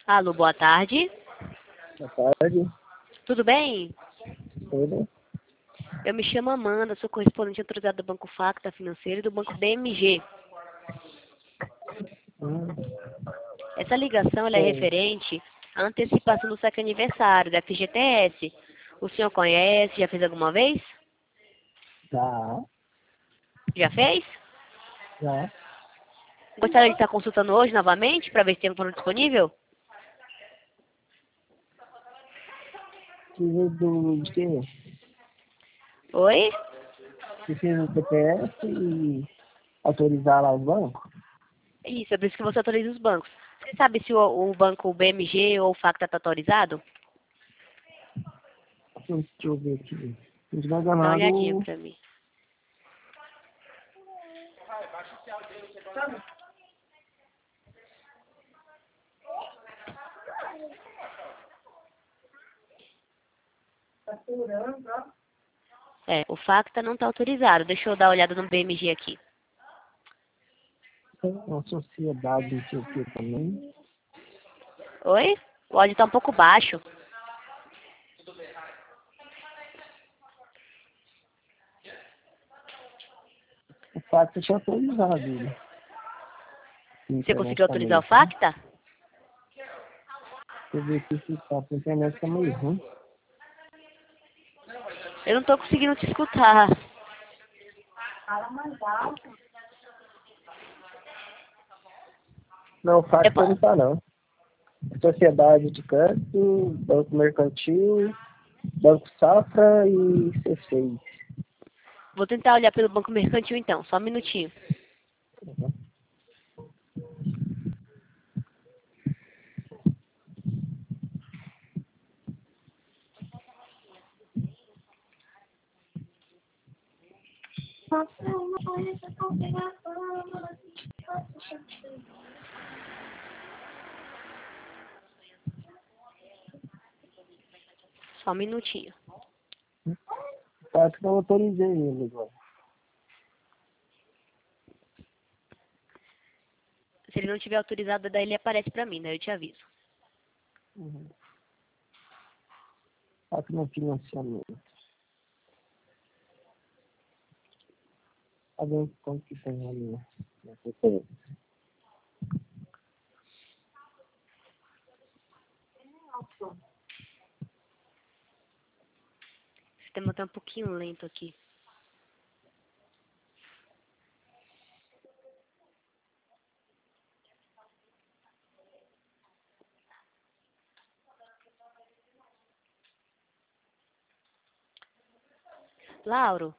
Alô, boa tarde. Boa tarde. Tudo bem? Tudo? Eu me chamo Amanda, sou correspondente autorizada do Banco Facta Financeiro e do Banco BMG. Hum, Essa ligação ela é Sim. referente à antecipação do saque aniversário da FGTS. O senhor conhece? Já fez alguma vez? Já, Já fez? já. Gostaria de estar consultando hoje novamente para ver se tem um plano disponível? Precisa de quê? Oi? Precisa do CPF e autorizar lá os bancos? Isso, é por isso que você autoriza os bancos. Você sabe se o banco BMG ou o Facta está autorizado? Deixa eu ver aqui. Se não estiver Dá uma olhadinha enganado, para mim. É, o Facta não está autorizado. Deixa eu dar uma olhada no BMG aqui. tem uma sociedade, não sei o que também. Oi? O áudio está um pouco baixo. O fato tinha autorizado ele. Na Você internet conseguiu tá autorizar meio o ruim. Facta? Deixa eu ver aqui se tá. A internet tá meio ruim. Eu não estou conseguindo te escutar. Não, o fato Eu não tá não. Sociedade de crédito, Banco Mercantil, Banco Safra e C6. vou tentar olhar pelo Banco Mercantil então, só um minutinho. Uhum. Só um minutinho. O fato que eu autorizei ele agora. Se ele não tiver autorizado, daí ele aparece pra mim, né? Eu te aviso. Uhum. Fato no financiamento. Tá vendo quanto que tem ali na CPF? O sistema tá um pouquinho lento aqui. Lauro,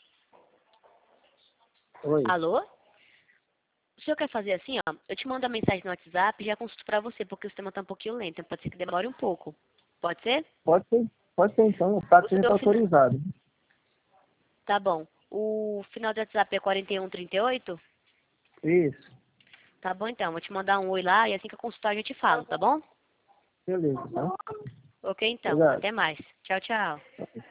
Oi. alô? O senhor quer fazer assim, ó? Eu te mando a mensagem no WhatsApp e já consulto pra você, porque o sistema tá um pouquinho lento. Pode ser que demore um pouco. Pode ser? Pode ser então, o O fato já está seu final... autorizado. Tá bom. O final do WhatsApp é 4138? Isso, Tá bom então, vou te mandar um oi lá e assim que eu consultar a gente fala, tá bom? beleza, tá? Ok então, Obrigado. até mais. Tchau, tchau.